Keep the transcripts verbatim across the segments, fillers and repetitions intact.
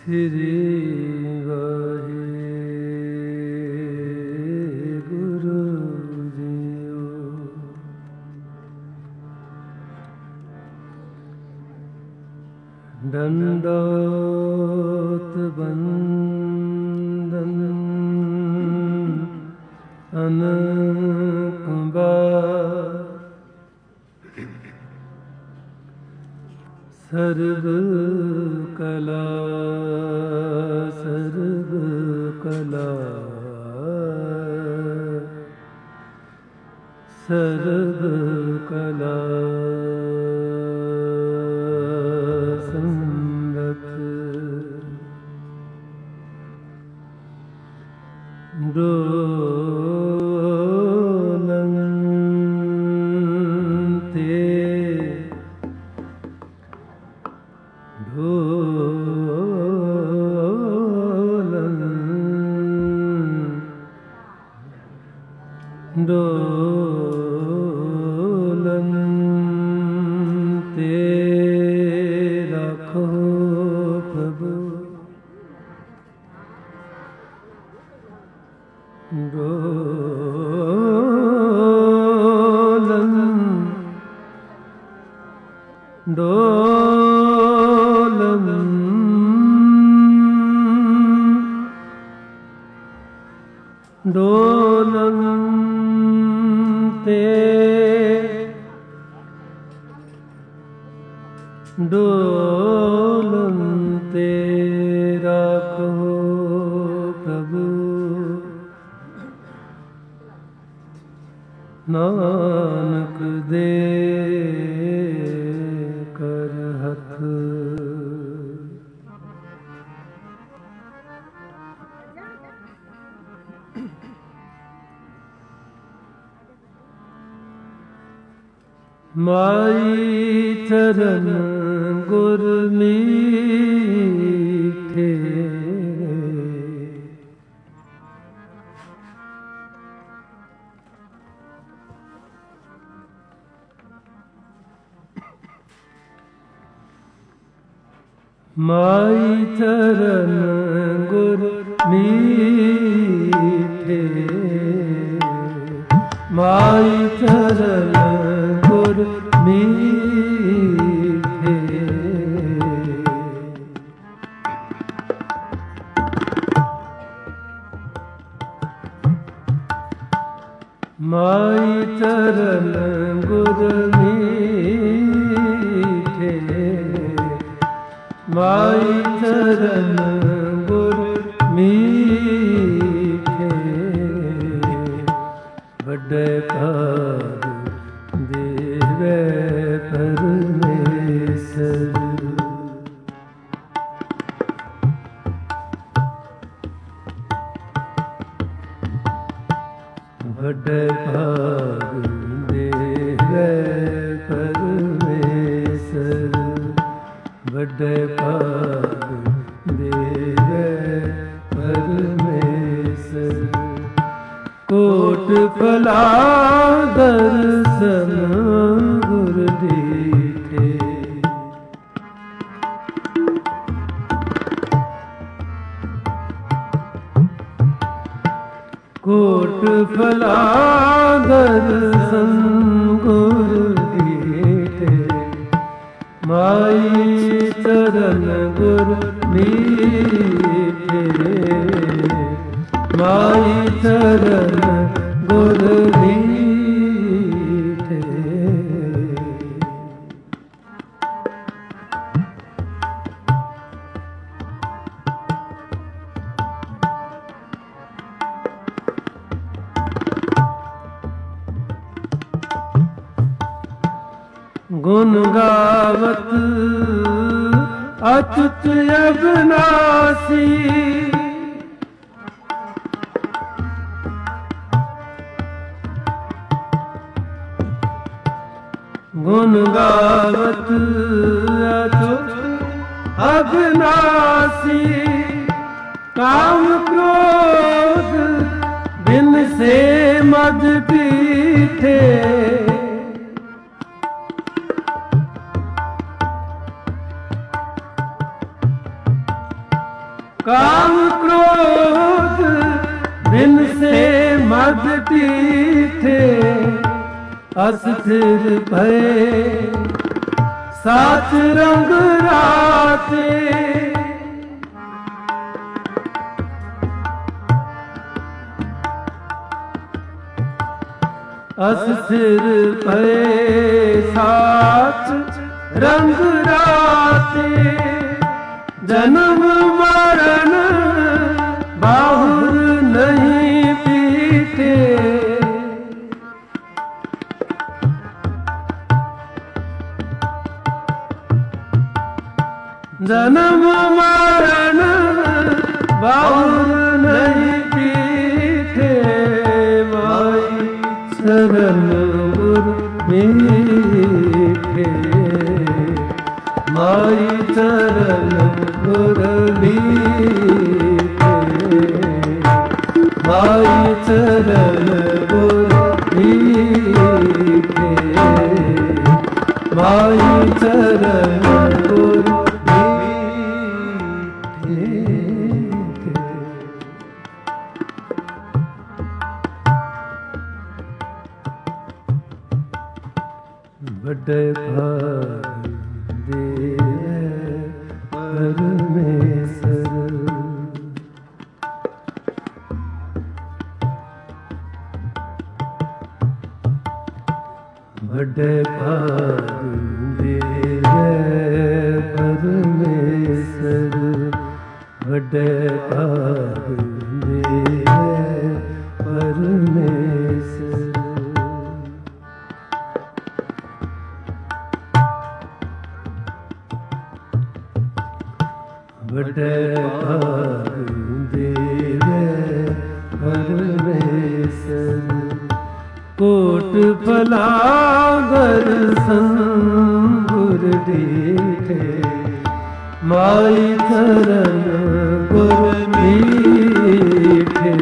ਸ੍ਰੀ Waheguru JIO. ਦੰਡੋਤ ਬੰਦਨ ਅਨੇਕ ਬਾਰ ਸਰਬ ਕਲਾ ਸਰਬ ਕਲਾ ਸਰਬ ਕਲਾ ਸੰਗਤ ਡੋਲਨ ਤੇ ਡੋਲਨ ਡੋਲਨ ਤੇ ਰੱਖੋ ਪ੍ਰਭੂ। ਡੋਲਨ ਡੋਲਨ ਡੋਲਨ ਤੇ ਡੋਲਨ ਤੇ ਰੱਖੋ ਪ੍ਰਭੂ। ਨਾਨਕ ਦੇ ਕਰ ਹੱਥ ਮਾਈ ਚਰਨ ਗੁਰ ਮੀਠੇ ਮਾਈ ਚਰਨ ਗੁਰ ਮੀਠੇ ਮਾਈ ਚਰਨ ਗੁਰ ਮੀਠੇ ਮਾਈ ਚਰਨ ਗੁਰ ਮੀਠੇ ਮਾਈ ਚਰਨ ਗੁਰ ਮੀਠੇ ਵੱਡੇ ਭਾਗ ਦੇਵੇ ਪਰਮੇਸ਼ਰ। ਵੱਡੇ ਭਾਗ ਦੇਵੇ ਪਰਮੇਸ਼ਰ। ਵੱਡੇ ਭਾਗ ਦੇਵੇ ਪਰਮੇਸ਼ਰ। ਕੋਟ ਭਲਾ ਦਰਸ਼ਨ ਗੁਰ ਦੀਠੇ ਕੋਟ ਭਲਾ ਦਰਸ਼ਨ ਗੁਰ ਦੀਠੇ ਮਾਈ ਚਰਨ ਗੁਰ ਮੀਠੇ ਮਾਈ ਚਰਨ ਗੁਰ ਮੀਠੇ। ਗੁਣ ਗਾਵਤ ਅਚੁੱਤ ਅਬਨਾਸੀ ਗੁਣ ਗਾਵਤ ਅਚੁੱਤ ਅਬਨਾਸੀ। ਕਾਮ ਕ੍ਰੋਧ ਬਿਨ ਸੇ ਮਦ ਪੀਠੇ काम क्रोध बिन से मद पीठे, अस्थिर भय सात रंग राते। अस्थिर भय सात रंग राते, जन्म मरण बाहुर नहीं पीते। जन्म मरण बाहुर नहीं पीते। माई चरण गुरु मीठे, माई चरण गुरु मीठे, माई चरण गुरु मीठे, माई चरण गुरु मीठे। बड़े भाग दे परमेश्वर, बड़े भाग दे परमेश्वर, बड़े भाग दे परमेश्वर। बड़े भाग देवे परमेश्वर, कोट फलागर संगुर दीठे। माई चरण गुर मीठे,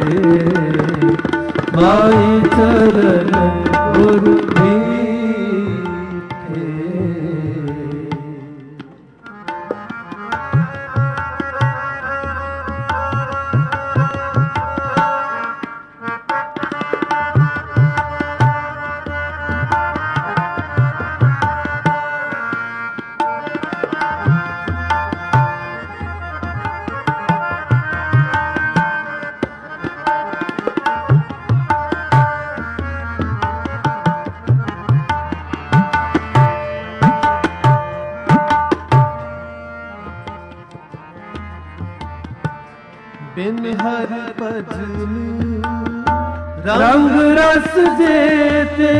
माई चरण गुर मीठे। बिन हर भजन रंग रस देते,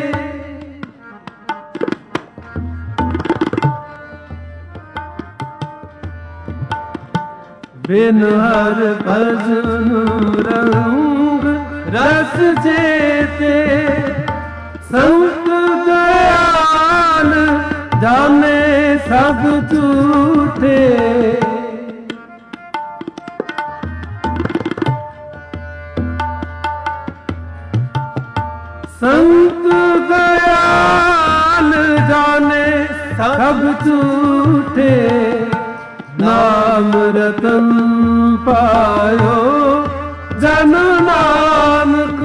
बिन हर भजन रंग रस देते। संत दयाल जाने सब झूठे, संत दयाल जाने सब झूठे। नाम रतन पायो जन नानक,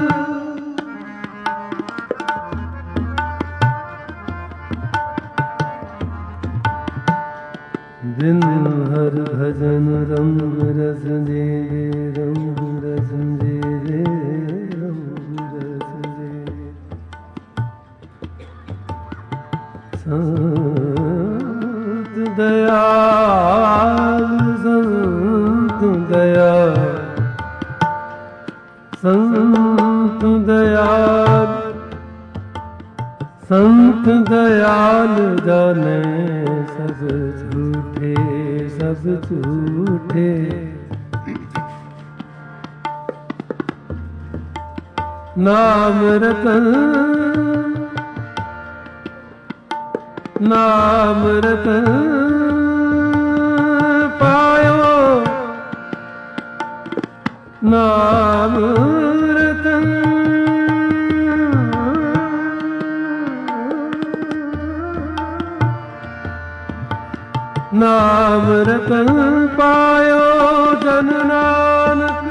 बिन हर भजन रम रस दे, रम रस दे, रम रस दे। संत दयाल, संत दयाल, संत दयाल, संत दयाल जाने सब झूठे, सब झूठे। नाम रतन, नाम रतन पायो, नाम रतन ਨਾਮ ਰਤਨ ਪਾਇਓ ਜਨ ਨਾਨਕ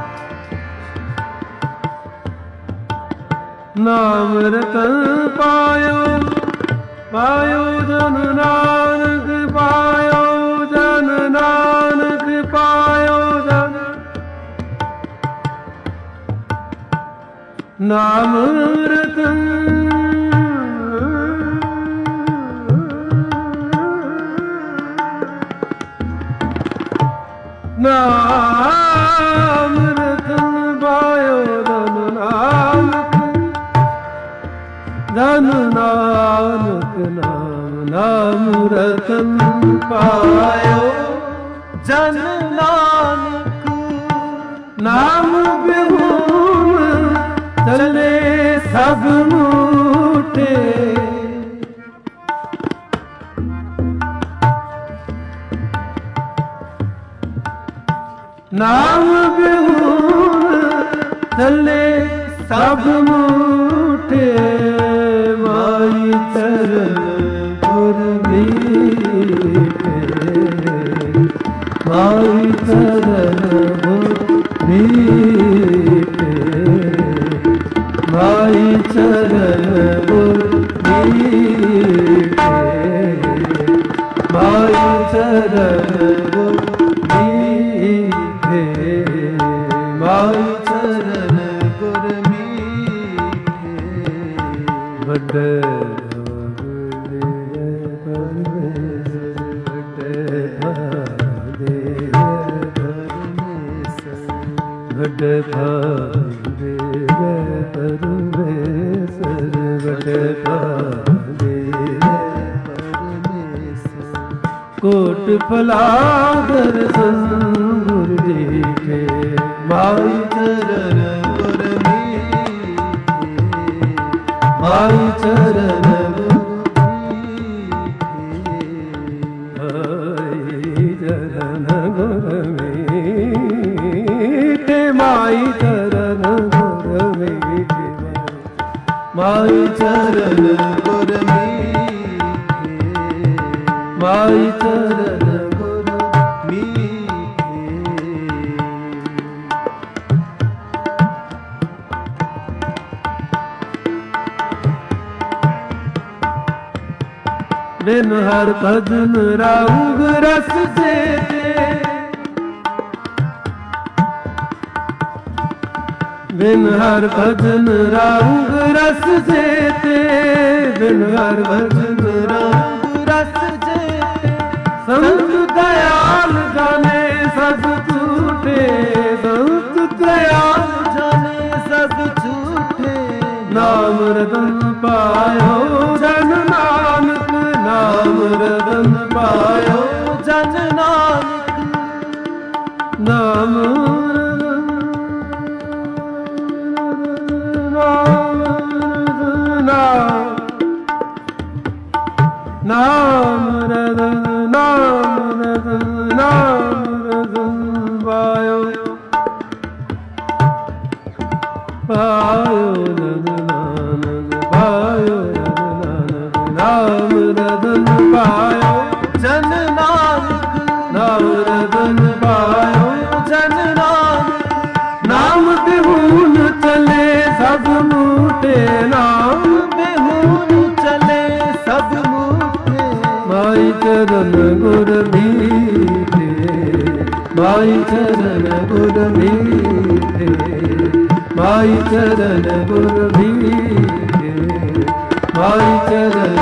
ਨਾਮ ਰਤਨ ਪਾਇਓ ਪਾਇਓ ਜਨ ਨਾਨਕ ਪਾਇਓ ਜਨ ਨਾਨਕ ਪਾਇਓ ਜਨ ਨਾਮ ਰਤਨ ਨਾਮ ਰਤਨ ਪਾਇਓ ਜਨ ਨਾਨਕ ਜਨ ਨਾਨਕ ਨਾਮ ਨਾਮ ਰਤਨ ਪਾਇਓ ਜਨ ਨਾਨਕ ਨਾਮ ਬਿਹੁਨ ਚਲੇ ਸਭ ਮੂਠੇ ਨਾਮ ਬਿਹੁਨ ਚਲੇ ਸਭ ਮੂਠੇ ਮਾਈ ਚਰਨ ਗੁਰ ਮੀਠੇ ਮਾਈ ਚਰਨ ਗੁਰ ਮੀਠੇ ਮਾਈ ਚਰਨ ਗੁਰ ਮੀਠੇ ਮਾਈ ਚਰਨ ਗੁਰ ਮਾਈ ਚਰਨ ਗੁਰ ਮੀਠੇ ਵੱਡੇ ਵੱਡੇ ਭਾਗੇ ਪਰਮੇਸ਼ਰ ਵੱਡੇ ਭਾਗੇ ਕੋਟ ਫਲਾਦਰ ਸੰਗੁਰ ਦੀਠੇ ਮਾਈ ਚਰਨ ਗੁਰ ਮੀਠੇ ਮਾਈ ਚਰਨ ਗੁਰ ਮੀਠੇ ਮਾਈ ਚਰਨ ਗੁਰ ਮੀਠੇ ਮਾਈ ਚਰਨ ਗੁਰ ਮੀਠੇ ਮਾਈ ਚਰਨ ਗੁਰ ਮੀਠੇ ਮਾਈ ਚਰਨ ਗੁਰ ਮੀਠੇ ਬਿਨ ਹਰ ਭਜਨ ਰਾਗ ਰਸ ਦੇ ਬਿਨ ਹਰ ਭਜਨ ਰਾਗ ਰਸ ਦੇ ਬਿਨ ਹਰ ਭਜਨ ਰਾਗ ਰਸ ਦੇ ਸੰਤ ਦਇਆਲ ਜਾਣੇ ਸਭ ਝੂਠੇ ਸੰਤ ਦਇਆਲ ਜਾਣੇ ਸਭ ਝੂਠੇ ਨਾਮ ਰਤਨ ਪਾਇਓ ਜਨ ਨਾਨਕ ਨਾਮ ਰਤਨ ਪਾਇਓ ਜਨ ਨਾਨਕ ਨਾਮ ਨਾਮ ਰਤਨ ਨਾਮ ਰਤਨ ਨਾਮ ਰਤਨ ਪਾਇਓ ਪਾਇਓ ਜਨ ਨਾਨਕ ਪਾਇਓ ਜਨ ਨਾਨਕ ਨਾਮ ਰਤਨ ਪਾਇਓ ਜਨ ਨਾਨਕ ਨਾਮ ਰਤਨ ਪਾਇਓ ਜਨ ਨਾਨਕ ਨਾਮ ਬਿਹੁਨ ਚਲੇ ਸਭ ਮੂਠੇ ਨਾਮ ਬਿਹੁਨ ਚਲੇ ਸਭ ਮੂਠੇ ਮਾਈ ਚਰਨ ਗੁਰ ਮੀਠੇ ਮਾਈ ਚਰਨ ਗੁਰ ਮੀਠੇ ਮਾਈ ਚਰਨ ਗੁਰ ਮੀਠੇ ਮਾਈ ਚਰਨ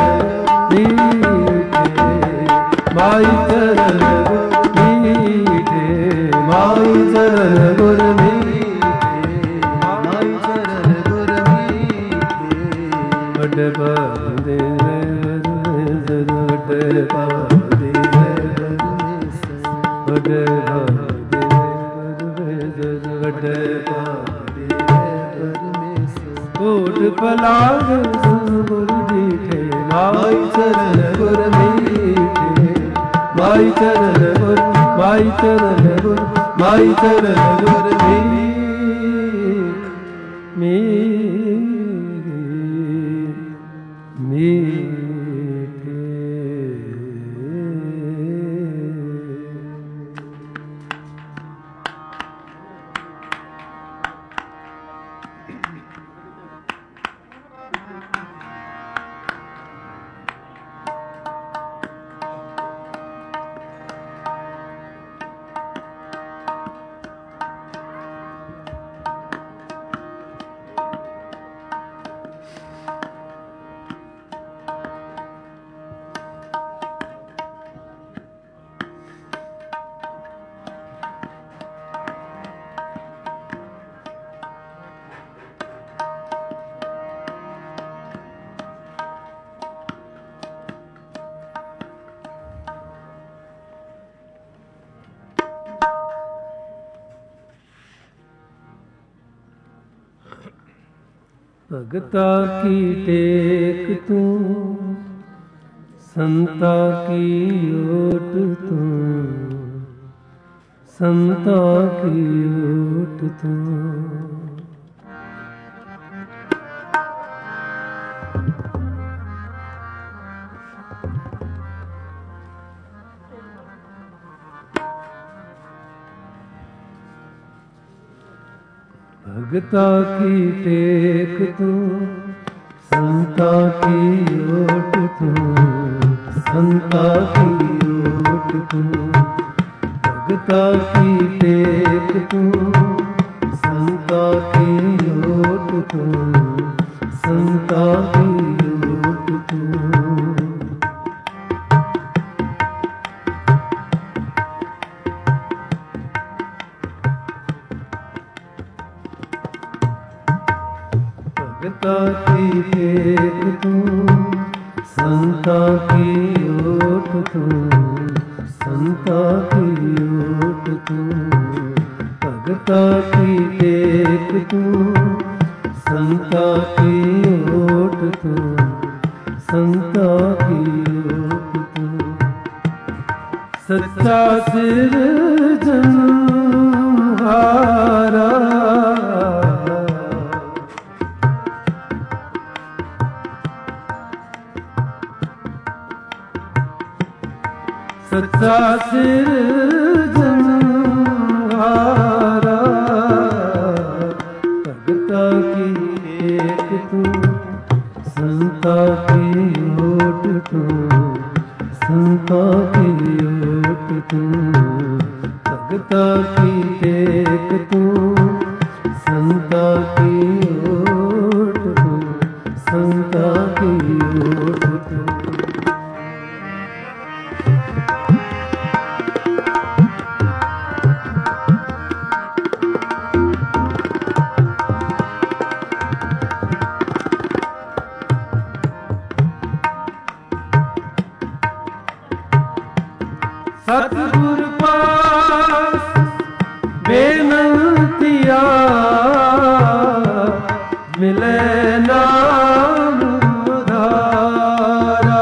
ਮੀਠੇ ਮਾਈ ਚਰਨ ਗੁਰ ਮੀਠੇ ਮਾਈ ਚਰਨ ਗੁਰ ਮੀਠੇ ਮਾਈ ਚਰਨ ਗੁਰ ਮੀਠੇ ਵੱਡੇ ਭਾਗੇ ਵੱਡੇ ਭਾਗੇ ਵੱਡੇ ਭਾਗੇ ਵੱਡੇ ਭਾਗੇ ਕੋਟ ਪਲਾਗ ਗੁਰ ਦੀਠੇ ਮਾਈ ਚਰਨ ਗੁਰ ਮੀਠੇ ਮਾਈ ਚਰਨ ਗੁਰ ਮਾਈ ਚਰਨ ਗੁਰ ਮਾਈ ਚਰਨ ਗੁਰ ਮੀਠੇ ਮੀਠੇ भगता की टेक तू, संता की ओट तू, संता की ओट तू। भगता की टेक तू, संता की ओट तू, संता की ओट तू। भगता की टेक तू, संता की ओट तू, संता की ओट तू। भगता की टेक तू, संता की ओट तू, संता की ओट तू। भगता की टेक तू, संता की ओट तू, संता की ओट तू। सच्चा सिरजनहारा, सच्चा सिरजनहारा। भगता की टेक तू, संता की ओट तू, संता की ओट तू। भगता की टेक तू, संता की ओट तू, संता की ओट तू। सतगुर पास बेनंतिया, मिले नाम उधारा।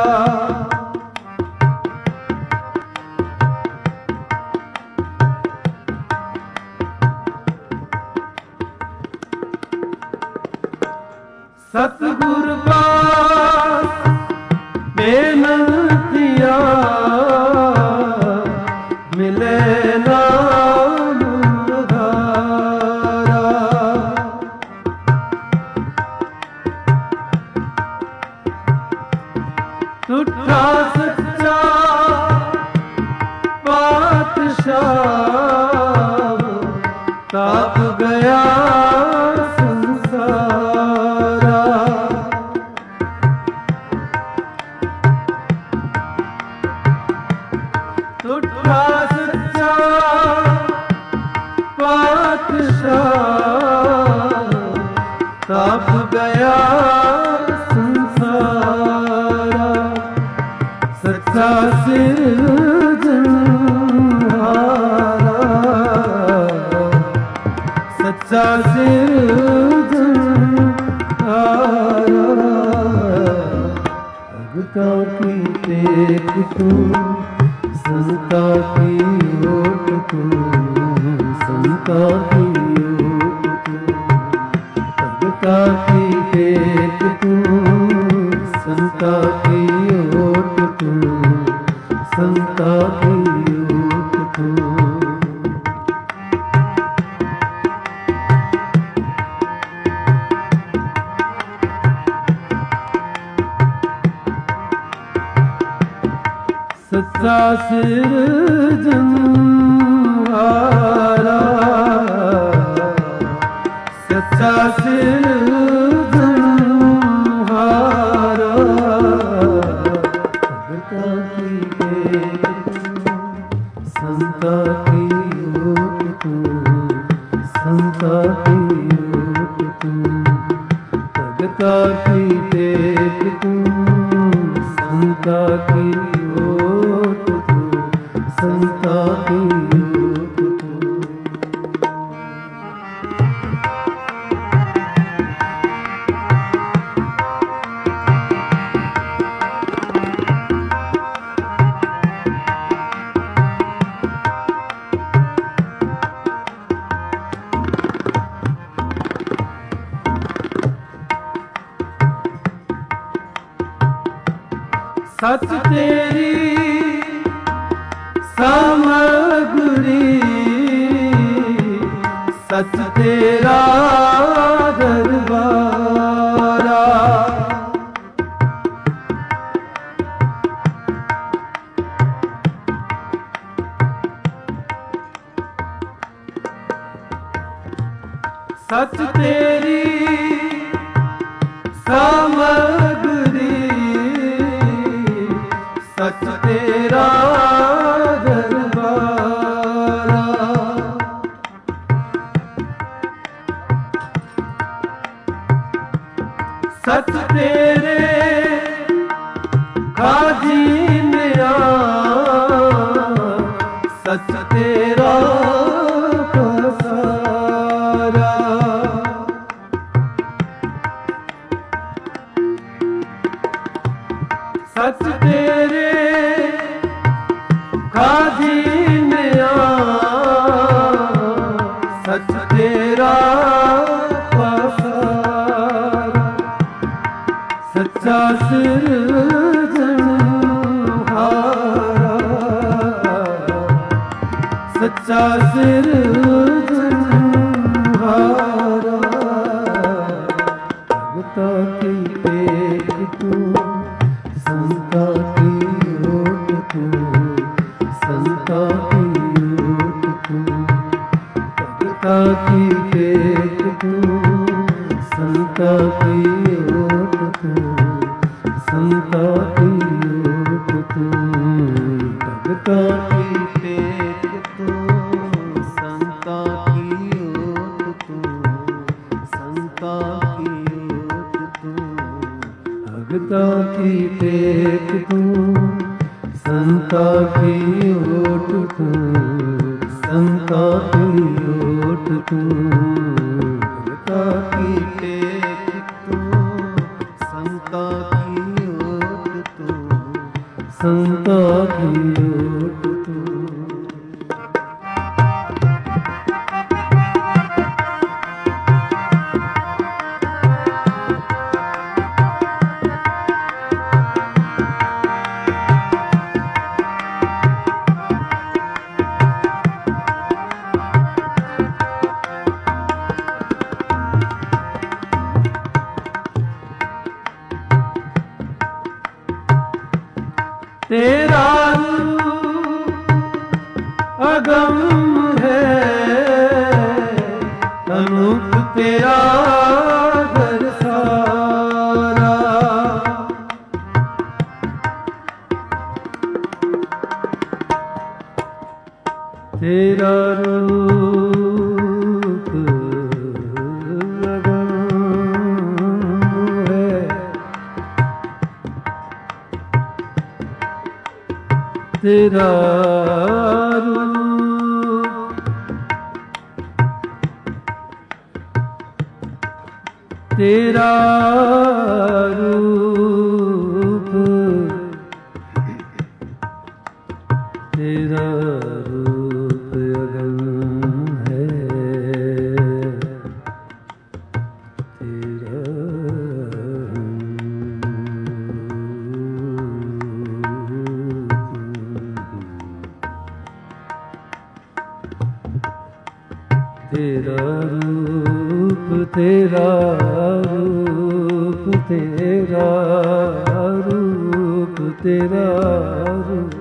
सतगुर पास बेनंतिया, मिले नाम उधारा। टूटा सच्चा पातशाह, ताप गया संसारा। टूटा सच्चा पातशाह, ताप गया संसारा। सच्चा सिरजनहारा, सच्चा सिरजनहारा। भगता की टेक तू, संता की ओट तू, संता की ओट तू। भगता की टेक तू, संता की ओट तू, संता की ओट तू। सच्चा सिरजनहारा, सच्चा सिरजनहारा। भगता की टेक तू, संता की ओट तू, संता की ओट तू। भगता की टेक तू, संता की ओट तू, संता की ओट तू। सच तेरी सामग्री, सच तेरा दरबारा। सच तेरी सामग्री, सच तेरा दरबारा। सच तेरे खाजिनिया, सच तेरा पसारा। सच तेरे खाजिनिया, सच तेरा पसारा। सच्चा सिरजनहारा, सच्चा सिरजनहारा। भगता की टेक तू, संता की ओट तू, संता की ओट तू। भगता की टेक तू, संता की ओट तू, संता की ओट तू। भगता की टेक तू, संता की ओट तू, संता की ओट तू। भगता की टेक तू, संता की ओट तू, संता की ओट तू। भगता की टेक तू, संता की ओट तू, संता की ओट तू। तेरा रूप अगम है, अनूप तेरा घर सारा। तेरा रूप अगम है, तेरा रूप, तेरा रूप, तेरा रूप अगम है, तेरा तेरा रूप, तेरा रूप, तेरा रूप, तेरा रूप,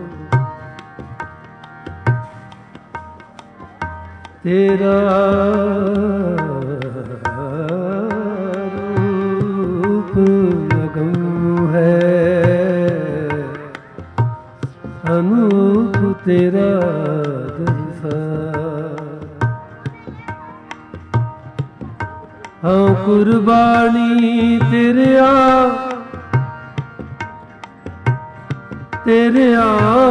तेरा रूप अगम है, अनूप तेरा हाँ कुर्बानी तेरिया, तेरिया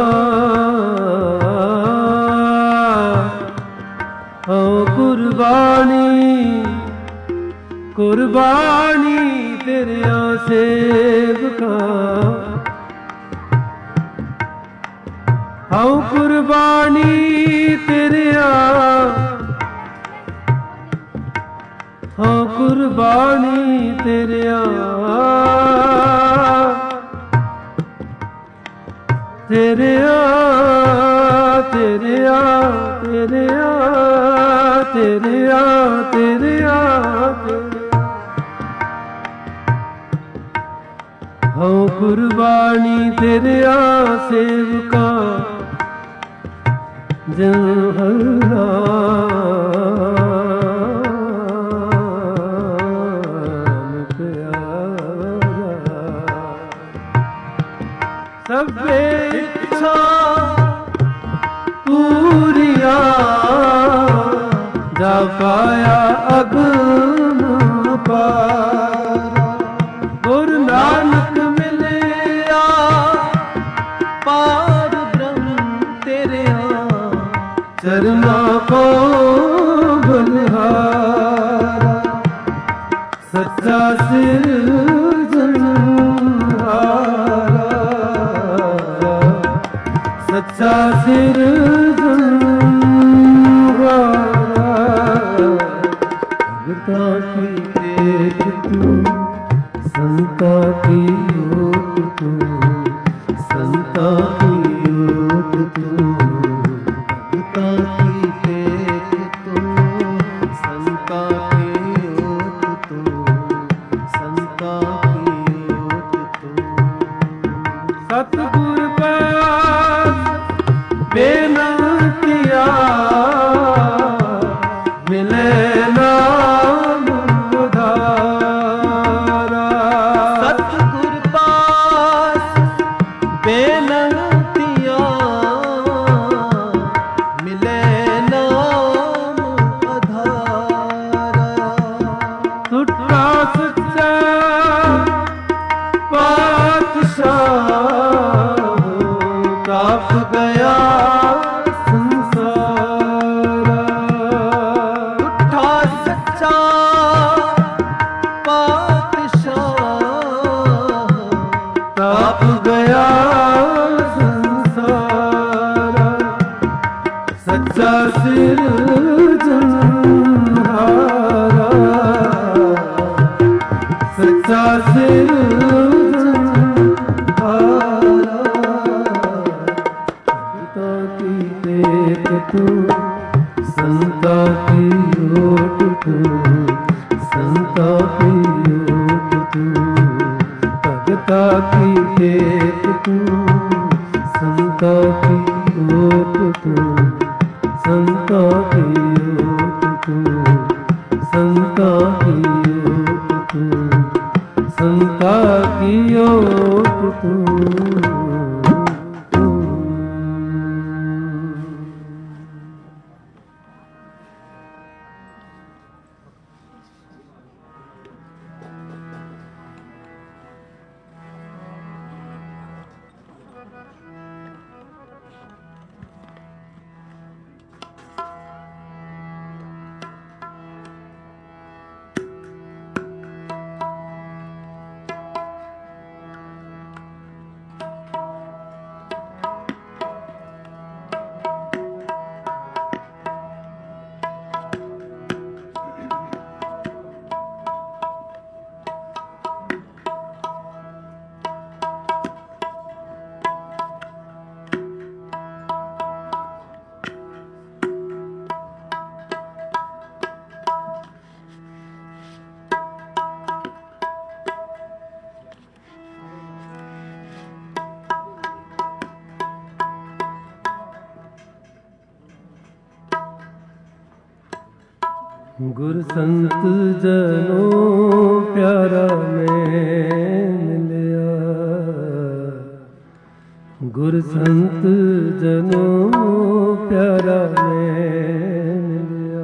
हाँ कुर्बानी, कुर्बानी तेरिया सेवका। हाँ कुर्बानी तेरिया, हाँ कुर्बानी तेरिया, तेरे आ तेरे आ तेरे आ तेरे आ तेरे आ हाँ कुर्बानी तेरे आ सेवका जन हल्ला सबे इच्छा पूरिया जा पाया अगम पार गुरु नानक मिलिया पार ब्रह्म तेरे चरना को बलिहारा सच्चा सिरजनहारा सच्चा सिरजनहारा भगता की टेक तू संता की ओट तू संता की ओट तू भगता की टेक तू संता की ओट तू संता की ओट तू सतगुर पास बेनतिया मिले नाम उधारा सतगुर पास बेनतिया मिले नाम उधारा टूटा सच्चा पातशाह काफ गया संसारा उठा सच्चा पातशाह काफ गया संसारा सच्चा सिरजनहारा सच्चा सिरजनहारा तू संता की ओट तू संता की ओट तू भगता की टेक तू संता की ओट तू संता की ओट तू संता की ओट तू संता की ओट तू गुर संत जनों प्यारा मैं मिलिया गुर संत जनों प्यारा मैं मिलिया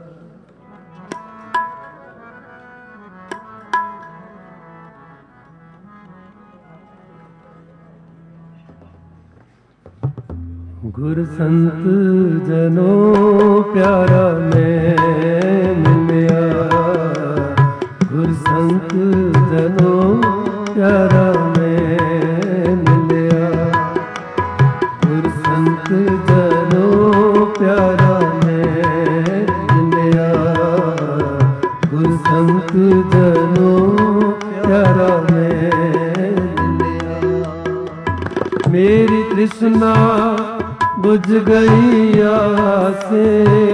गुर संत जनों प्यारा मैं मिलिया गुर संत जनों प्यारा मैं मिलिया गुर संत जनों प्यारा मैं मिलिया गुर संत जनों प्यारा मैं मिलिया मेरी तृष्णा बुझ गई आसे।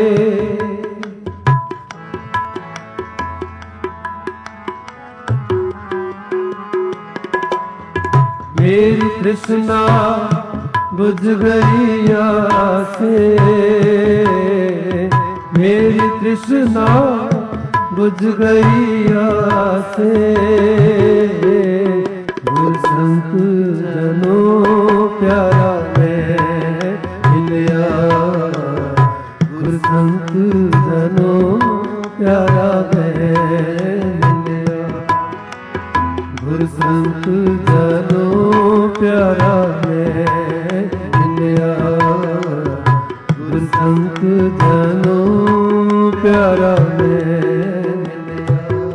मेरी तृष्णा बुझ गई आसे, मेरी तृष्णा बुझ गई आसे। गुर संत जनों प्यारा मैं मिलिया, गुर संत जनों प्यारा मैं मिलिया, गुर संत जनों प्यारा मैं मिलिया, गुर संत जनों प्यारा मैं मिलिया।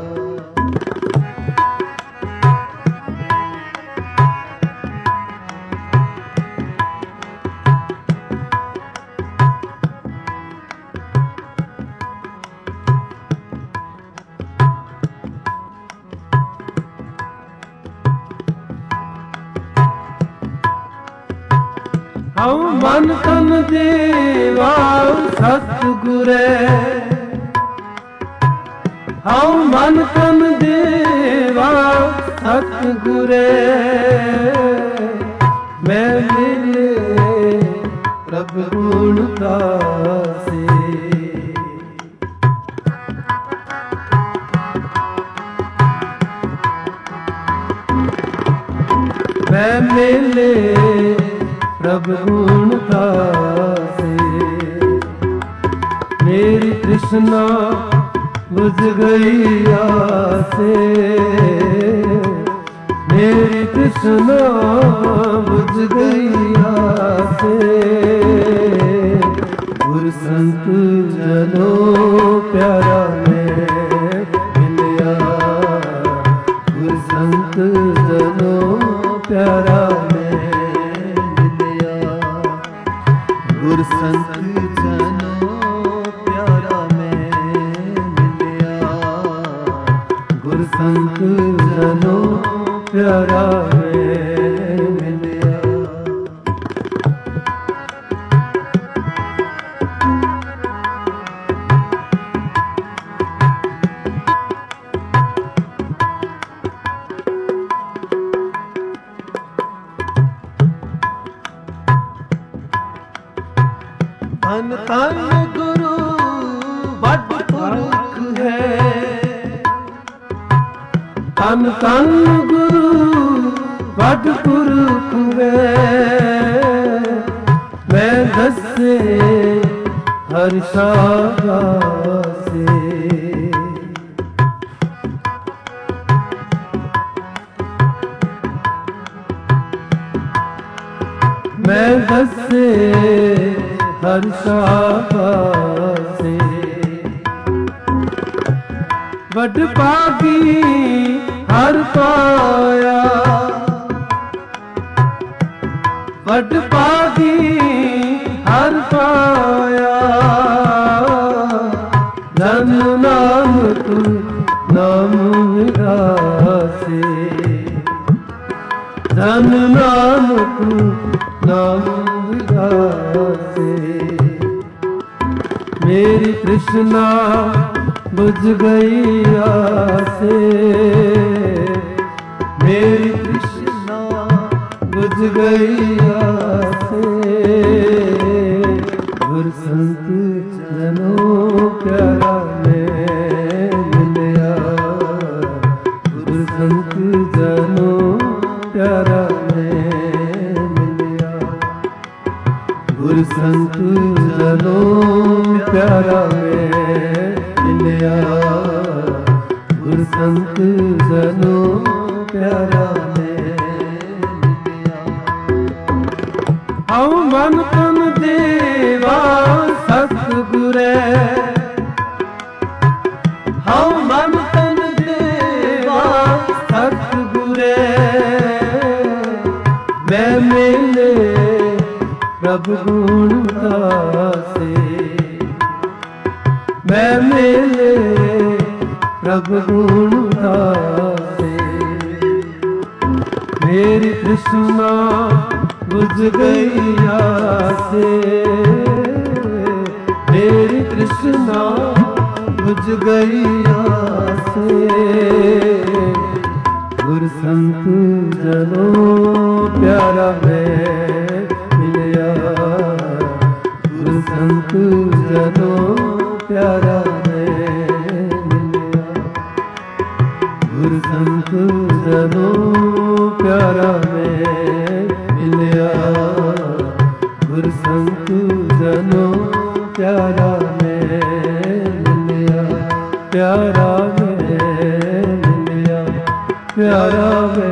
हम मन तन देवा सतगुरे, हम मन तन देवा सतगुरे। मैं मिले प्रभु गुण दासे, मैं मिले प्रभु गुण दासे। मेरी तृष्णा बुझ गई आसे, मेरी तृष्णा बुझ गई आसे। गुर संत जनों प्यारा मैं मिलिया, गुर संत जनों प्यारा गुर संत जनों प्यारा मैं मिलिया, गुर संत जनों प्यारा मैं मिलिया। धन धन गुरु बड़ पुरख है, धन धन गुरु बड़ पुरख है। मैं दसे हर शाबासे, मैं दसे हर शाबासे। बड़ पागी हर पाया, बड़ पागी हर पाया। धन नानक नाम विरासे, धन नानक नाम विरासे। मेरी तृष्णा बुझ गई आसे, मेरी तृष्णा बुझ गई आसे। गुर संत जनों प्यारा मैं मिलिया, गुर संत जनों प्यारा मैं मिलिया, गुर संत जनों प्यारा मैं मिलिया, गुर संत जनों प्यारा मैं मिलिया। हम मन तन देवा सतगुरे, हम मन तन देवा सतगुरे। मैं मिले प्रभु गुण दासे, मैं मिले प्रभु गुण दासे। मेरी तृष्णा बुझ गई आसे मेरी तृष्णा बुझ गई आसे गुर संत जनों प्यारा मैं मिलिया गुर संत जनों प्यारा मैं मिलिया गुर संत जनों प्यारा मैं मिलिया गुर संत जनों प्यारा मैं मिलिया प्यारा मैं मिलिया प्यारा मैं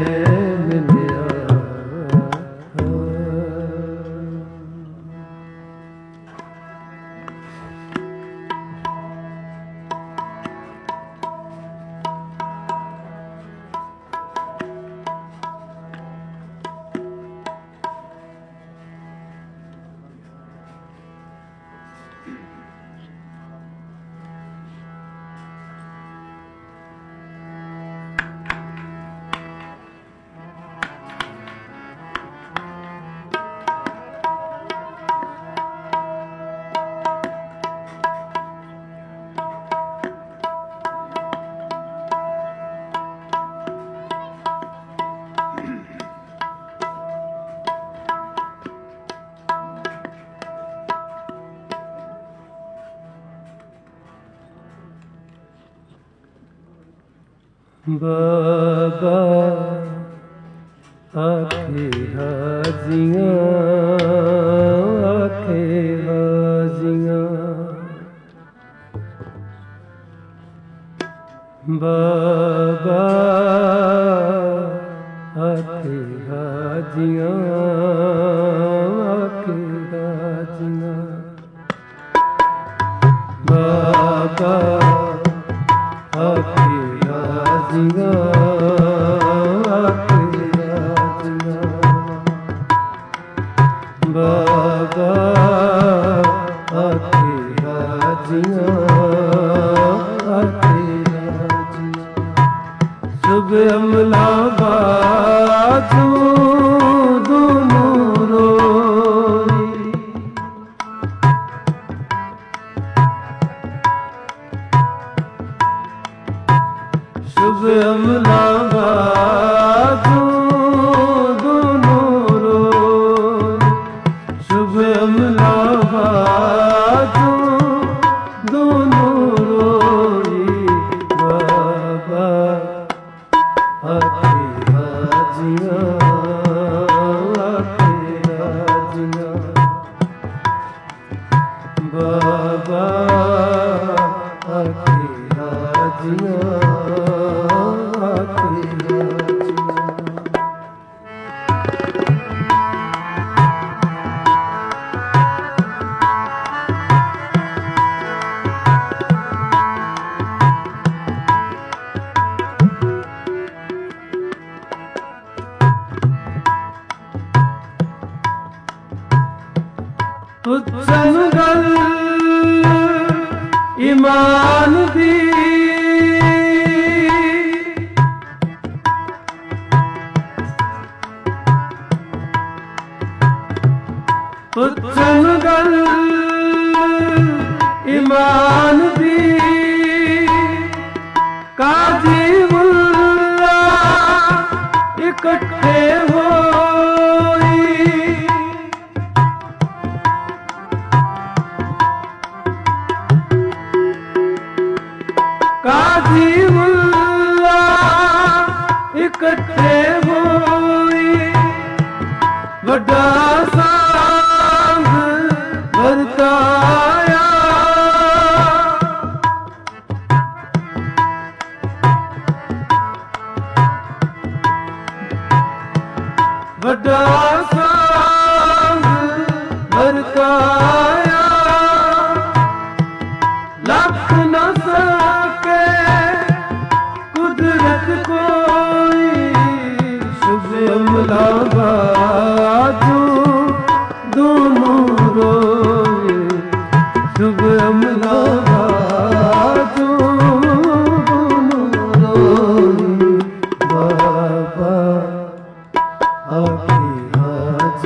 बाबा आखे हाजियाँ आखे हाजियाँ बाबा आखे हाजियाँ आखे हाजियाँ बाबा आखे हाजियाँ आखे हाजियाँ बाबा आखे हाजियाँ आखे हाजियाँ शुभ अमला बाजू दोनों रोई शुभ अमला बाजू दोनों रोई शुभ अमला बाजू दोनों रोई बाबा आखे हाजियाँ आखे हाजियाँ बाबा आखे हाजियाँ आखे हाजियाँ पुच्छन गल ईमान दी पुच्छन गल ईमान दी काजी मुल्ला इकट्ठे होई काजी मुल्ला इकट्ठे होई वड्डा सांग वरताया वड्डा सांग वरताया लख न सके कुदरत कोई शुभ अमला बाजू दोनों रोए शुभ अमला बाजू दोनों रोए बाबा आखे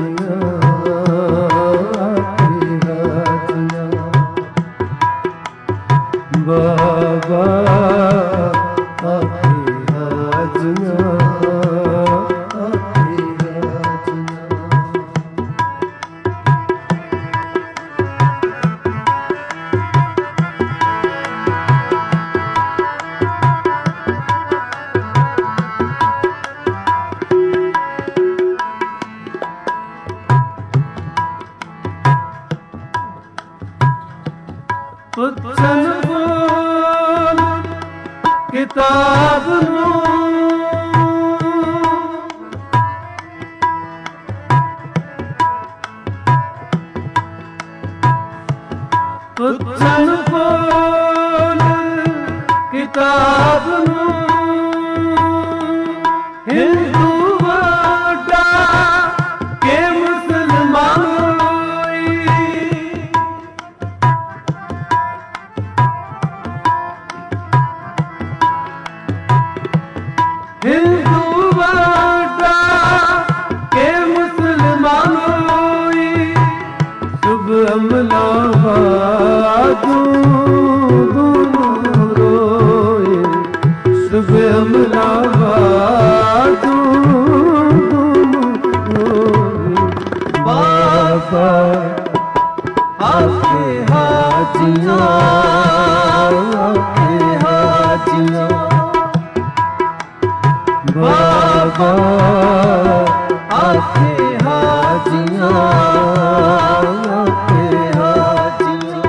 ਪੁੱਛਣ ਬੋਲ ਕਿਤਾਬ ਨੂੰ ਪੁੱਛਣ ਬੋਲ ਕਿਤਾਬ ਨੂੰ ਹਿੰਦੂ ਵੱਡਾ ਕਿ ਮੁਸਲਮਾਨ ਹਿੰਦੂ ਵੱਡਾ ਕਿ ਮੁਸਲਮਾਨ ਸ਼ੁਭ ਅਮਲਾ ਬਾਜੂ ਦੋਨੋਂ ਰੋਏ ਸ਼ੁਭ ਅਮਲਾ ਬਾਜੂ ਬਾਬਾ ਆਕੇ ਹਾਜੀਆਂ ਆਕੇ ਹਾਜੀਆਂ ਬਾਬਾ ਆਕੇ ਹਾਜੀਆਂ ਆਕੇ ਹਾਜੀਆਂ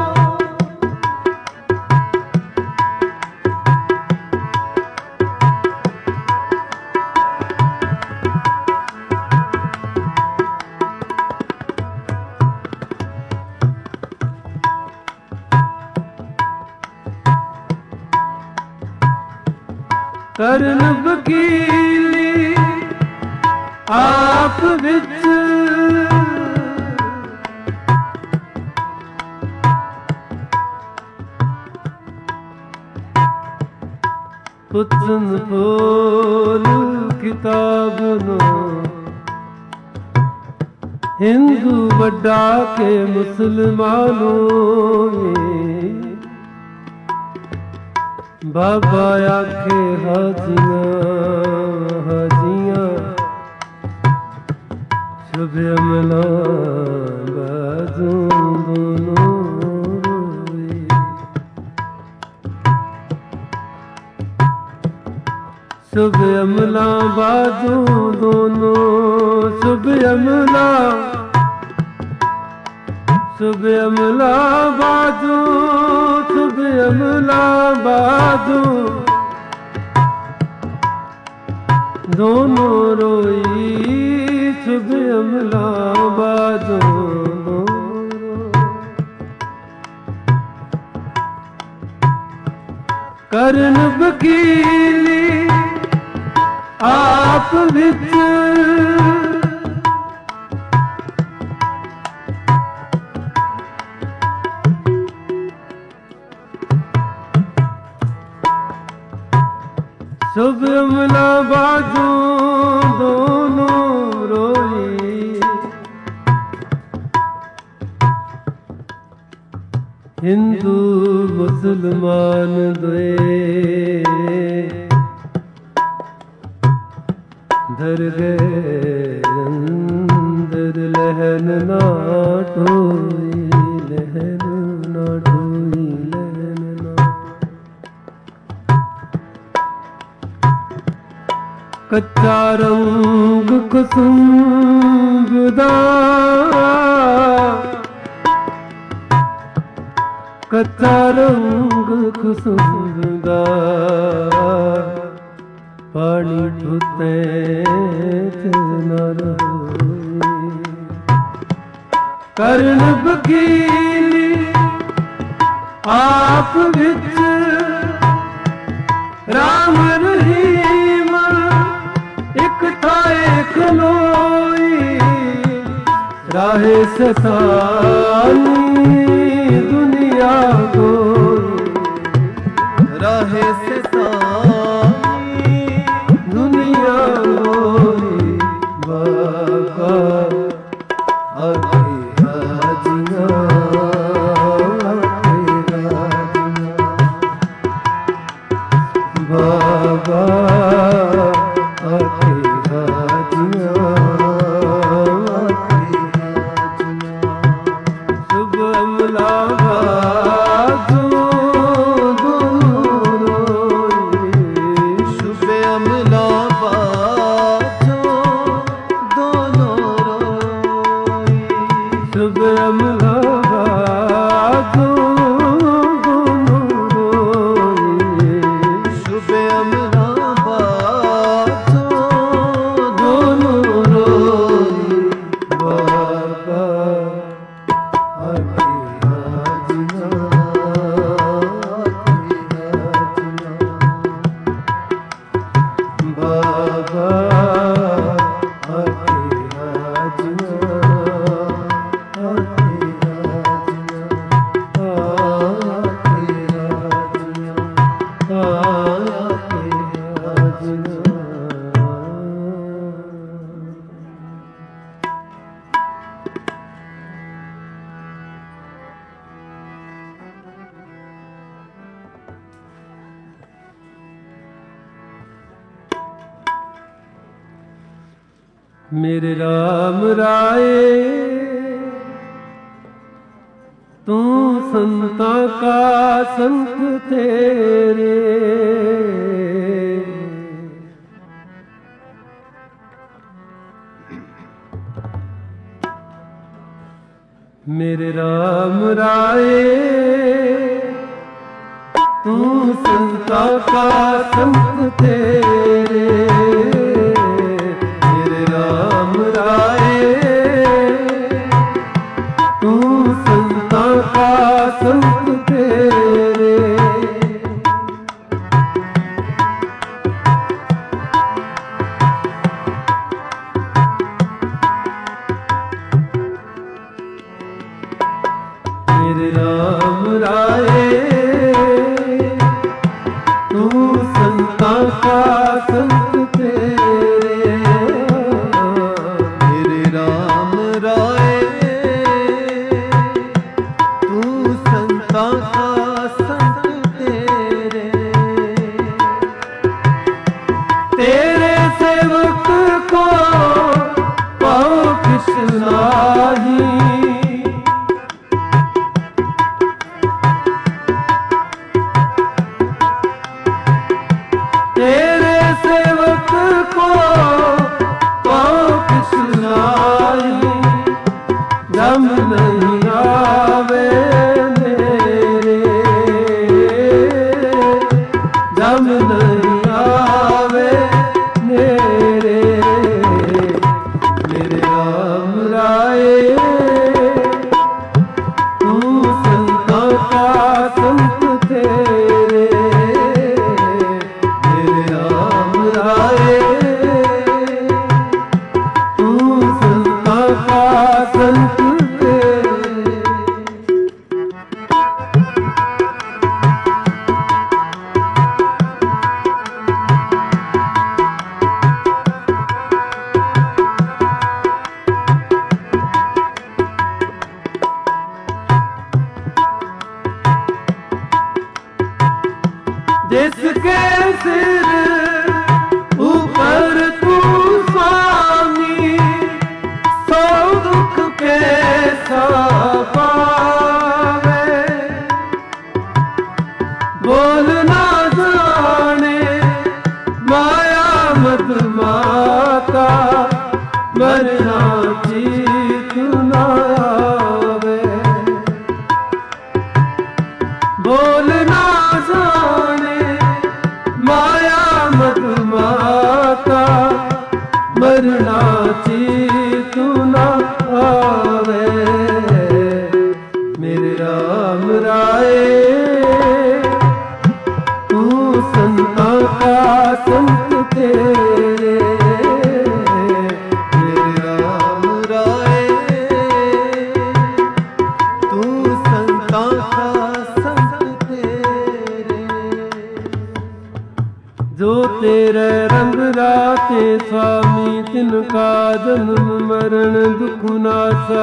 ਕਰਨ ਵਕੀਲੀ ਆਪ ਵਿੱਚ ਪੁੱਛਣ ਬੋਲ ਕਿਤਾਬ ਨੂੰ ਹਿੰਦੂ ਵੱਡਾ ਕੇ ਮੁਸਲਮਾਨੋਂ ਬਾਬਾ ਆਖੇ ਹਾਜੀਆਂ ਹਾਜੀਆਂ ਸ਼ੁਭ ਅਮਲਾ ਬਾਜੂ ਦੋਨੋਂ ਰੋਏ ਸ਼ੁਭ ਅਮਲਾ ਬਾਜੂ ਦੋਨੋਂ ਸ਼ੁਭ ਅਮਲਾ ਸ਼ੁਭ ਅਮਲਾ ਬਾਜੂ ਸ਼ੁਭ ਅਮਲਾ ਬਾਜੂ ਦੋਨੋਂ ਰੋਈ ਸ਼ੁਭ ਅਮਲਾ ਬਾਜੂ ਦੋਨੋਂ ਕਰਨ ਵਕੀਲੀ ਆਪ ਵਿੱਚ ਸ਼ੁਭ ਅਮਲਾ ਬਾਜੂ ਦੋਨੋਂ ਰੋਈ ਹਿੰਦੂ ਮੁਸਲਮਾਨ ਦੋਏ ਧਰ ਗਏ ਅੰਦਰ ਲਹਿਨ ਨਾ ਢੋਈ ਲਹਿਨ ਨਾ ਢੋਈ ਲਹਿਨ ਨਾ ਕੱਚਾ ਰੰਗ ਕੁਸੁੰਭ ਦਾ ਕੱਚਾ ਰੰਗ ਕੁਸੁੰਭ ਦਾ ਪਾਣੀ ਠੁੱਤੇ ਚ ਨਾ ਰੋਈ ਕਰਨ ਵਕੀਲੀ ਆਪ ਵਿੱਚ ਰਾਮ ਰਹੀਮ ਇੱਕ ਥਾਏ ਖਲੋਈ ਰਾਹੇ ਸਤਾਨੀ ਦੁਨੀਆ ਕੋਈ ਰਾਹੇ ਸਤਾਨੀ ਦੁਨੀਆ ਕੋਈ ਬਾਬਾ ਆਕੇ ਹਾਜੀਆਂ ਆਕੇ ਹਾਜੀਆਂ ਬਾਬਾ ਆਕੇ ਹਾਜੀਆਂ ਆਕੇ ਹਾਜੀਆਂ ਸ਼ੁਭ ਅਮਲਾ ਬਾਜੂ मेरे राम राये तू संता का संत तेरे, मेरे राम राये तू संता का संत तेरे, मेरे राम राये तू संता का संत तेरे। मेरे राम राये तू संता का संत तेरे, मेरे राम राये तू संता का संत तेरे। तेरे सेवक को पाओ कृष्णाही, तेरे सेवक को पाओ कृष्णाई, जम नहीं आवे मेरे, जम नहीं आवे मेरे, मेरे राम राये तू संता का संत तेरे, तू संता का संत तेरे। जिसके सिर ऊपर तू स्वामी, सौ दुख कैसा पावे, बोल ना जाने माया मत माता, मरना चीत ना आवे, बोल ना जाने माया मत माता, मरना चीत ना आवे, मेरे राम राये तू संता का संत तेरे, मेरे राम राये तू संता का संत तेरे। जो तेरे रंग राते स्वामी, तिनका जन्म मरण दुख नासा,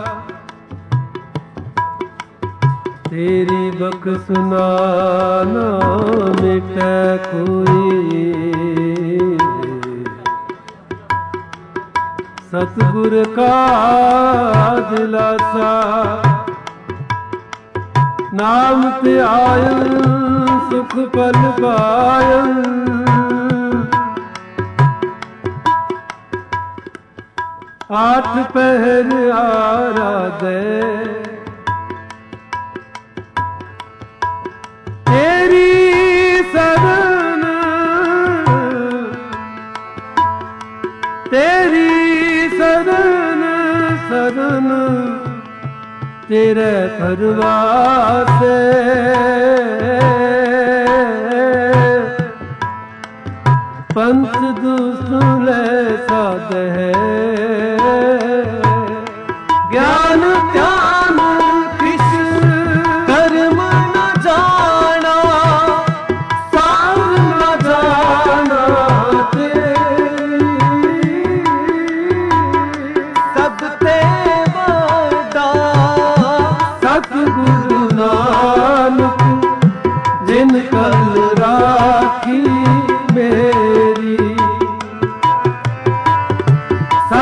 तेरी बक सुनाना मिटे कोई, सतगुर का दिलासा, नाम ते आयल सुख पल पायल, आठ पहर आराधे, तेरी शरण तेरी शरण शरण तेरे परवासे, पंथ दूसरे साध है, ज्ञान ध्यान किस कर्म न जाना, सार न जाना तेरी, सब ते वरदा सतगुरु नानक जिन कल राखी मेरी,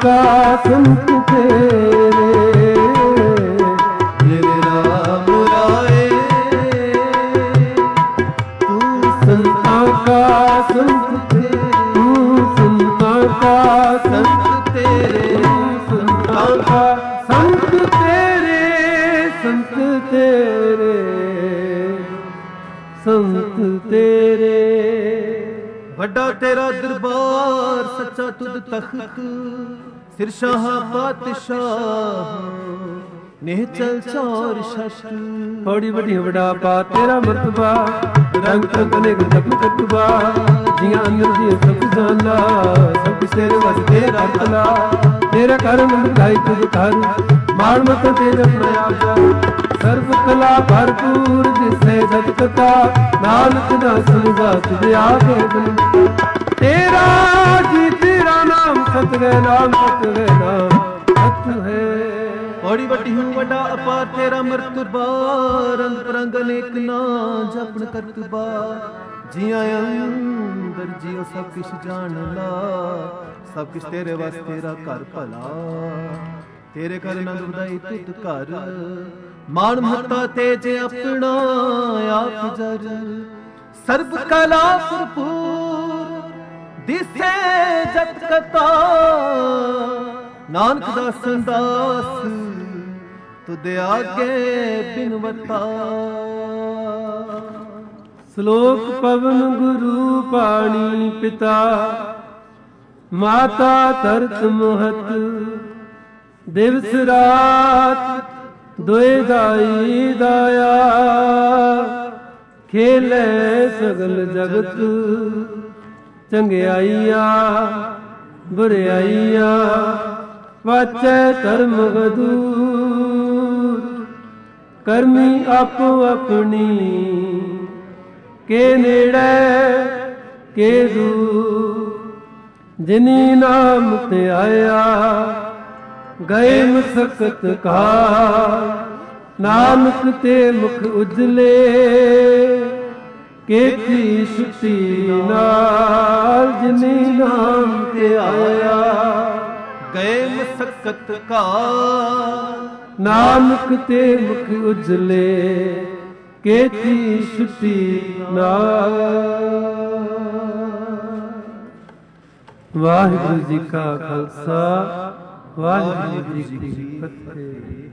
का संत तेरे, मेरे राम राय तू संता का संत तेरे, तू संता का संत तेरे, संता का संत तेरे, संत तेरे, संत तेरे। ਵੱਡਾ ਤੇਰਾ ਦਰਬਾਰ ਸੱਚਾ ਤੁਧ ਤਖਤ ਸਿਰ ਸ਼ਾਹ ਪਾਤਸ਼ਾਹ ਨੇਹ ਚਲ ਚੌਰ ਸ਼ਸ਼ਟ ਬੜੀ ਵੱਡੀ ਵਡਾ ਪਾ ਤੇਰਾ ਮਰਤਬਾ ਰੰਗ ਰੰਗ ਅਨੇਕ ਜਪ ਕਤਬਾ ਜੀਆਂ ਅੰਦਰ ਜੀ ਸਭ ਜਾਨਾ ਸਭ ਕੁਛ ਤੇਰੇ ਵਸ ਤੇਰਾ ਤਲਾ ਤੇਰਾ ਕਰਮ ਮੁਕਾਈ ਤੁਧ ਕਰ ਮਾਣ ਮਤ ਤੇ ਜਪਨਾ ਆਪਾ ਸਰਬ ਕਲਾ ਭਰਪੂਰ ਜਿਸੇ ਜਗ ਕਥਾ ਨਾਨਕ ਦਾ ਸੁਨਦਾ ਤੁਧ ਆਗੇ ਬਨ ਤੇਰਾ ਜੀ ਤੇਰਾ ਨਾਮ ਸਤਿਗੁਰ ਨਾਮ ਸਤਿਗੁਰ ਨਾਮ ਸਤ ਹੈ। ਬੜੀ ਵੱਡੀ ਹੂੰ ਵੱਡਾ ਅਪਾਰ ਤੇਰਾ ਮਰਤਬਾ ਰੰਗ ਪ੍ਰੰਗ ਅਨੇਕ ਨਾ ਜਪਨ ਕਰਤਬਾ ਜੀਆਂ ਅੰਦਰ ਜੀਉ ਸਭ ਕਿਛ ਜਾਣ ਲਾ ਸਭ ਕਿਛ ਤੇਰੇ ਵਸ ਤੇਰਾ ਘਰ ਭਲਾ ਤੇਰੇ ਘਰ ਨੰਦ ਵਧਾਈ ਤੁਧ ਘਰ ਮਾਣ ਮਹਤਾ ਤੇਜ ਆਪਣਾ ਆਪ ਜਰ ਸਰਬ ਕਲਾ ਭਰਪੂਰ ਦਿਸੇ ਜਤ ਕਤਾ ਨਾਨਕ ਦਾ ਸੰਦਾਸ ਤੁਧ ਆਗੇ ਬਿਨਵਤਾ। ਸ਼ਲੋਕ ਪਵਨ ਗੁਰੂ ਪਾਣੀ ਪਿਤਾ ਮਾਤਾ ਧਰਤ ਮਹਤ ਦਿਵਸ ਰਾਤ ਦੋਇ ਦਾਈ ਦਾਇਆ ਖੇਲੇ ਸਗਲ ਜਗਤ ਚੰਗਿਆਈਆ ਬੁਰਿਆਈਆ ਵਾਚੈ ਧਰਮ ਗਦੂਰ ਕਰਮੀ ਆਪੋ ਆਪਣੀ ਕੇ ਨੇੜੇ ਕੇ ਦੂਰ ਜਿਨੀ ਨਾਮ ਤੇ ਆਇਆ ਗਏ ਮਸਕਤ ਕਾ ਨਾਨਕ ਤੇ ਮੁਖ ਉਜਲੇ ਕੇਤੀ ਸੁਤੀ ਨਾਲ ਜਿਨੀ ਨਾਮ ਤੇ ਆਇਆ ਗਏ ਮਸਕਤ ਕਾ ਨਾਨਕ ਤੇ ਮੁਖ ਉਜਲੇ ਕੇਤੀ ਸੁਤੀ ਨਾਲ। ਵਾਹਿਗੁਰੂ ਜੀ ਕਾ ਖਾਲਸਾ ਵਾਹਿਗੁਰੂ ਜੀ ਕੀ ਫਤਿਹ।